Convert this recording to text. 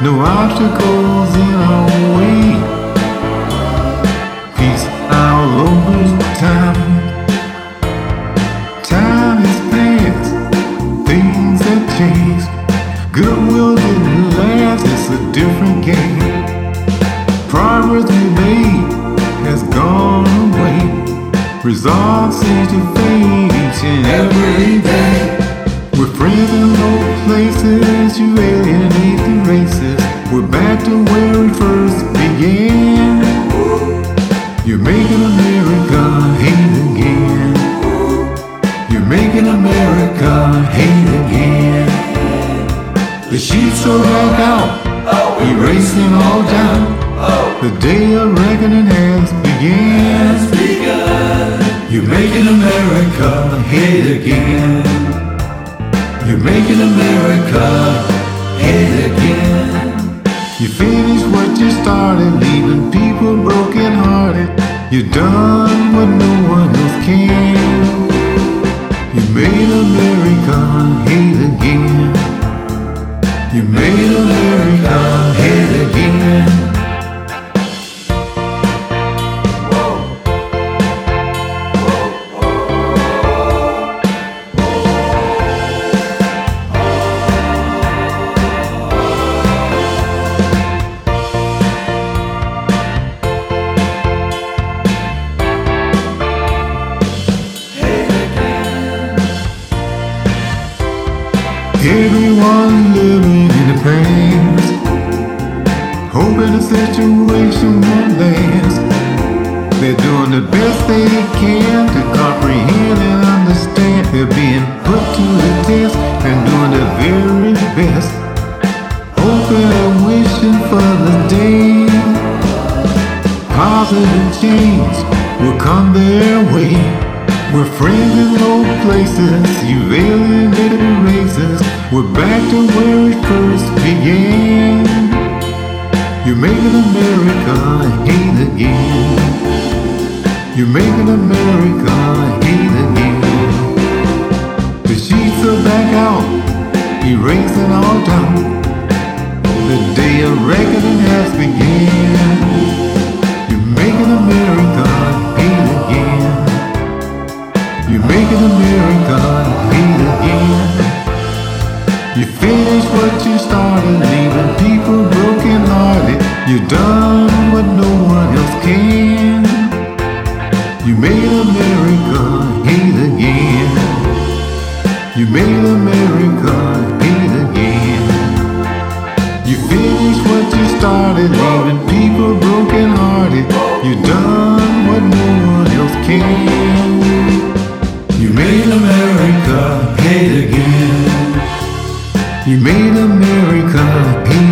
no obstacles in our way. Peace all over time. Time has passed, things have changed. Goodwill didn't last, it's a different game. Progress we made has gone away. Resolve seems to fade each and every day. We're friends in low places, you alienate the races. We're back to where we first began. You're making America hate again. You're making America hate again. The sheets are back out, erasing all doubt. The day of reckoning has begun. You're making America hate again. You're making America hate again. You finished what you started, leaving people broken hearted. You done what no one else can. You made America hate again. You made America hate again. Everyone living in the past, hoping the situation won't last. They're doing the best they can to comprehend and understand. They're being put to the test and doing their very best, hoping and wishing for the day positive change will come their way. We're friends in low places, you've alienated races. We're back to where we first began. You're making America hate again. You're making America hate again. The sheets are back out, erasing all doubt. The day of reckoning has begun. You're making America hate again. You're making America hate again. You finished what you started, leaving people broken hearted. You done what no one else can. You made America hate again. You made America hate again. You finished what you started, leaving people broken hearted. You done what no one else can. You made America hate again. You made America hate